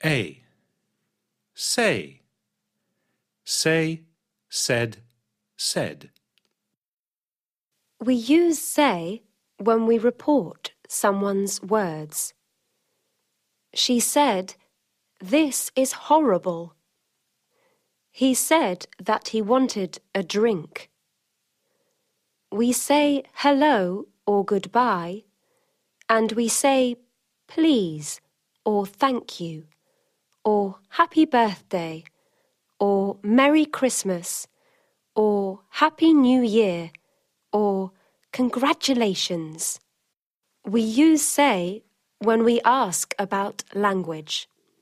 A. Say. Say, said, said. We use say when we report someone's words. She said, "This is horrible." He said that he wanted a drink. We say hello or goodbye, and we say please or thank you, or happy birthday, or Merry Christmas, or Happy New Year, or congratulations. We use say when we ask about language.